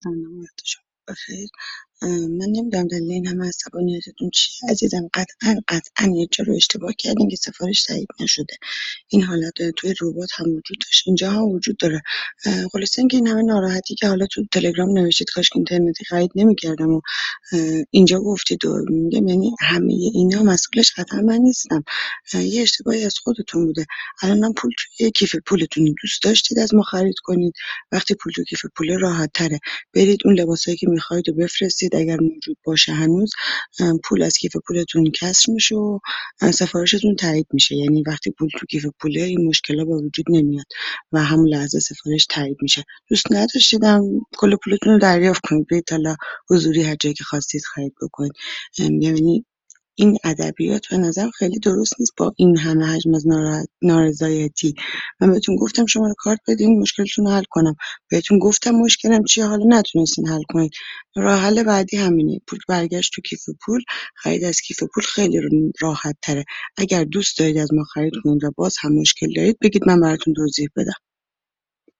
سلام وقت شما بخیر. من نمیدونم دلیل این همه عصبانیتتون چیه عزیزم. قطعا یه جا رو اشتباه کردین که سفارش تایید نشده. این حالت توی ربات هم وجود داشت، اینجا هم وجود داره. خلاصه اینکه این همه ناراحتی که حالا تو تلگرام نوشتید کاش که اینترنتی خرید نمی‌کردم و اینجا گفتید و میگم یعنی همه اینا مسئولش قطعا من نیستم. یه اشتباهی از خودتون بوده. الانم پول توی کیف پولتون، دوست داشتید از ما خرید کنید. وقتی پول تو کیف پول راحت تره، برید اون لباسایی که میخواید و بفرستید اگر موجود باشه هنوز. پول از کیف پولتون کسر میشه و سفارشتون تایید میشه. یعنی وقتی پول تو کیف پوله این مشکلا به وجود نمیاد و همون لحظه سفارش تایید میشه. دوست نداشتیدم کل پولتون رو دریافت کنید، برید حالا حضوری هر جایی که خواستید خرید بکنید. یعنی این ادبیات به نظرم خیلی درست نیست با این همه حجم از نارضایتی. من بهتون گفتم شما رو کارت بدین مشکلتون رو حل کنم. بهتون گفتم مشکلم چیه، حالا نتونستین حل کنید. راه حل بعدی همینه، پول برگشت تو کیف پول. خرید از کیف پول خیلی راحت تره. اگر دوست دارید از ما خرید کنید و باز هم مشکل دارید بگید من براتون توضیح بدم.